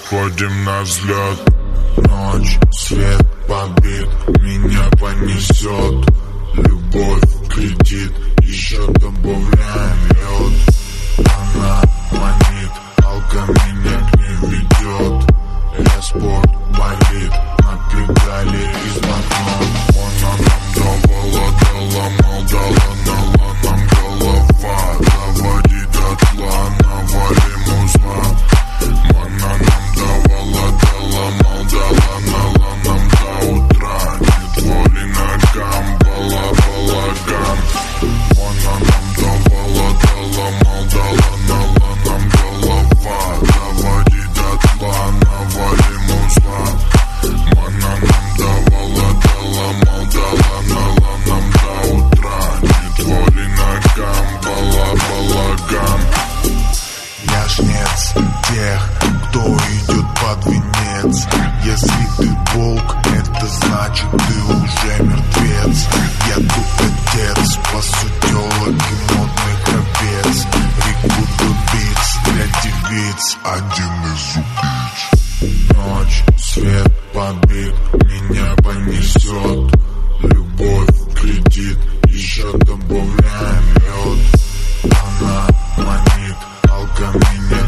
уходим на взлет. Ночь, свет побит, меня понесет. Любовь, кредит, еще добавляем лед. Она манит, алка меня к ней ведет. Я спорт, болит, на педали из блокнот. Она нам давала, дала, мол, дала, дала нам голова. Доводи до тла, навалим узла. Она нам давала, дала, мол, дала, дала нам до утра. Нет воли ногам, балаган. Она нам давала, дала, мол, дала, дала нам голова. Доводи до тла, навалим узла. Она нам давала, дала, мол, дала, дала нам до утра. Нет воли ногам, балаган. Я жнец тех, кто идет под венец. Если ты волк, это значит ты уже мертвец. Я тут отец, спасу телок и модных овец. Рекрутер битс для девиц, один из убийц. Ночь, свет побит, меня понесет. Любовь, кредит, еще добавляем лед. Она манит, алка меня